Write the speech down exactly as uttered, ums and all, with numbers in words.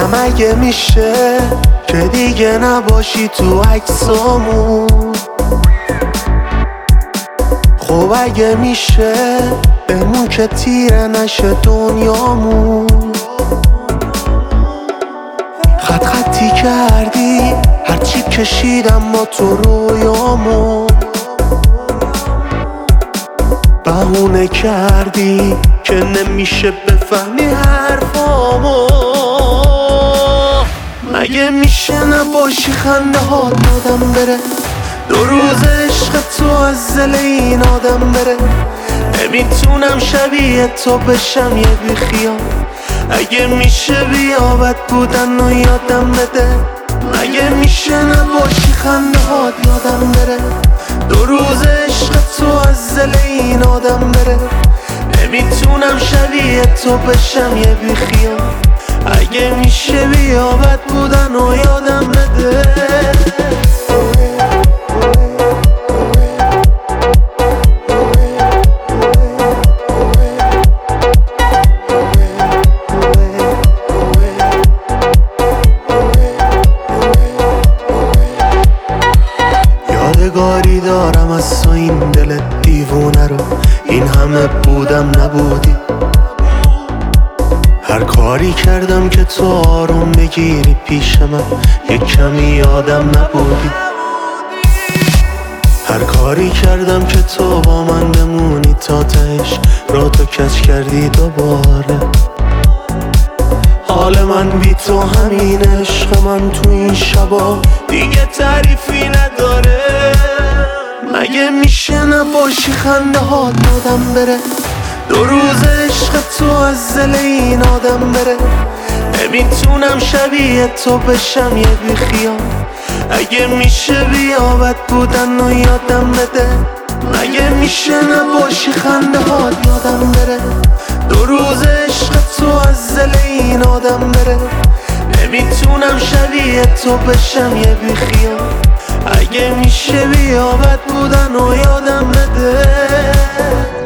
میگم اگه میشه که دیگه نباشی تو عکسامون. خب اگه میشه بمون که تیره نشه دنیامون. خط خطی کردی هرچی کشیدم با تو رویامون. بهونه کردی که نمیشه بفهمی حرفامو. مگه میشه نباشی خنده ها دادم بره، دو روز عشق تو از دل این آدم بره. نمیتونم شبیه تو بشم یه بیخیال، اگه میشه بیا بد بودن و یادم بده. مگه میشه نباشی خنده ها یادم بره، دو روز عشق تو از دل این آدم بره. نمیتونم شبیه تو بشم یه بیخیال، اگه میشه بیا بد بودن و یادم بده. یادگاری دارم از تو این دل دیوونه رو، این همه بودم نبودی. هر کاری کردم که تو آروم بگیری پیش من، یک کمی یادم نبودی. هر کاری کردم که تو با من بمونی تا تهش، را تو کج کردی دوباره. حال من بی تو همین، عشق من تو این شبا دیگه تعریفی نداره. مگه میشه نباشی خنده ها دادم بره، دو روز عشق تو از دل این آدم بره. نمیتونم شبیه تو بشم یه بیخیال، اگه میشه بیا بد بودن و یادم بده. مگه میشه نباشی خنده ها یادم بره، دو روز عشق تو از دل این آدم بره. نمیتونم شبیه تو بشم یه بیخیال، اگه میشه بیا بد بودن و یادم بده.